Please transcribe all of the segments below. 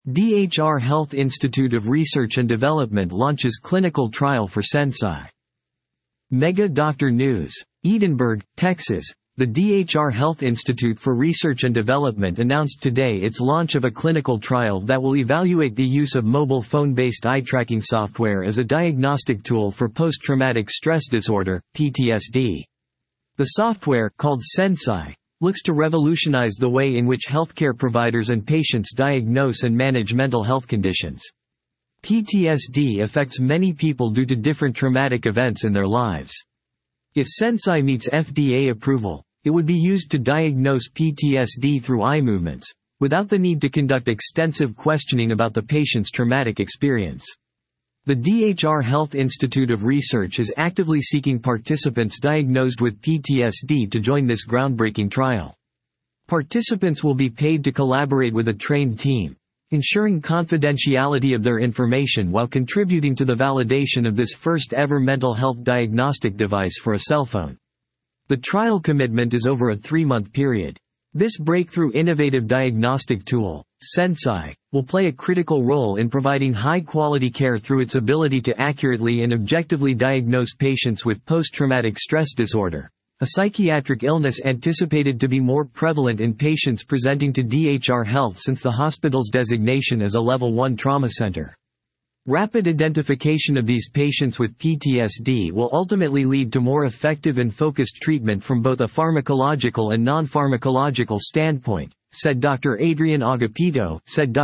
DHR Health Institute of Research and Development launches clinical trial for Sensai. Mega Doctor News. Edinburgh, Texas. The DHR Health Institute for Research and Development announced today its launch of a clinical trial that will evaluate the use of mobile phone-based eye tracking software as a diagnostic tool for post-traumatic stress disorder, PTSD. The software, called Sensai, looks to revolutionize the way in which healthcare providers and patients diagnose and manage mental health conditions. PTSD affects many people due to different traumatic events in their lives. If Sensai meets FDA approval, it would be used to diagnose PTSD through eye movements, without the need to conduct extensive questioning about the patient's traumatic experience. The DHR Health Institute of Research is actively seeking participants diagnosed with PTSD to join this groundbreaking trial. Participants will be paid to collaborate with a trained team, ensuring confidentiality of their information while contributing to the validation of this first-ever mental health diagnostic device for a cell phone. The trial commitment is over a 3-month period. This breakthrough innovative diagnostic tool, Sensai, will play a critical role in providing high-quality care through its ability to accurately and objectively diagnose patients with post-traumatic stress disorder, a psychiatric illness anticipated to be more prevalent in patients presenting to DHR Health since the hospital's designation as a Level 1 trauma center. Rapid identification of these patients with PTSD will ultimately lead to more effective and focused treatment from both a pharmacological and non-pharmacological standpoint, said Dr. Adrian Agapito,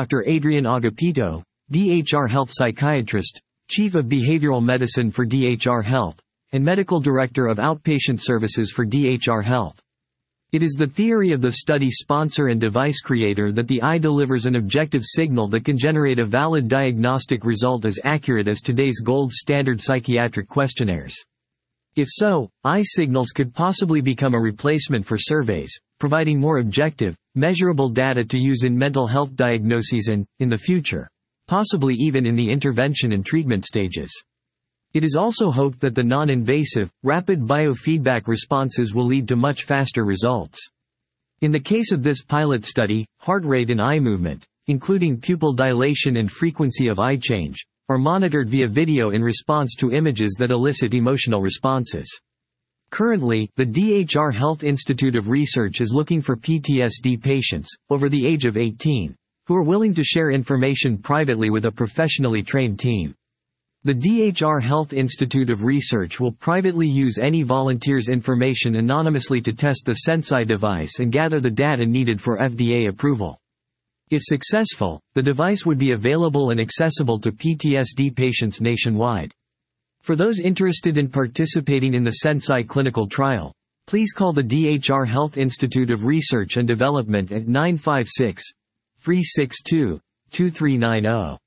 DHR Health psychiatrist, Chief of Behavioral Medicine for DHR Health, and Medical Director of Outpatient Services for DHR Health. It is the theory of the study sponsor and device creator that the eye delivers an objective signal that can generate a valid diagnostic result as accurate as today's gold standard psychiatric questionnaires. If so, eye signals could possibly become a replacement for surveys, providing more objective, measurable data to use in mental health diagnoses and, in the future, possibly even in the intervention and treatment stages. It is also hoped that the non-invasive, rapid biofeedback responses will lead to much faster results. In the case of this pilot study, heart rate and eye movement, including pupil dilation and frequency of eye change, are monitored via video in response to images that elicit emotional responses. Currently, the DHR Health Institute of Research is looking for PTSD patients, over the age of 18, who are willing to share information privately with a professionally trained team. The DHR Health Institute of Research will privately use any volunteer's information anonymously to test the Sensai device and gather the data needed for FDA approval. If successful, the device would be available and accessible to PTSD patients nationwide. For those interested in participating in the Sensai clinical trial, please call the DHR Health Institute of Research and Development at 956-362-2390.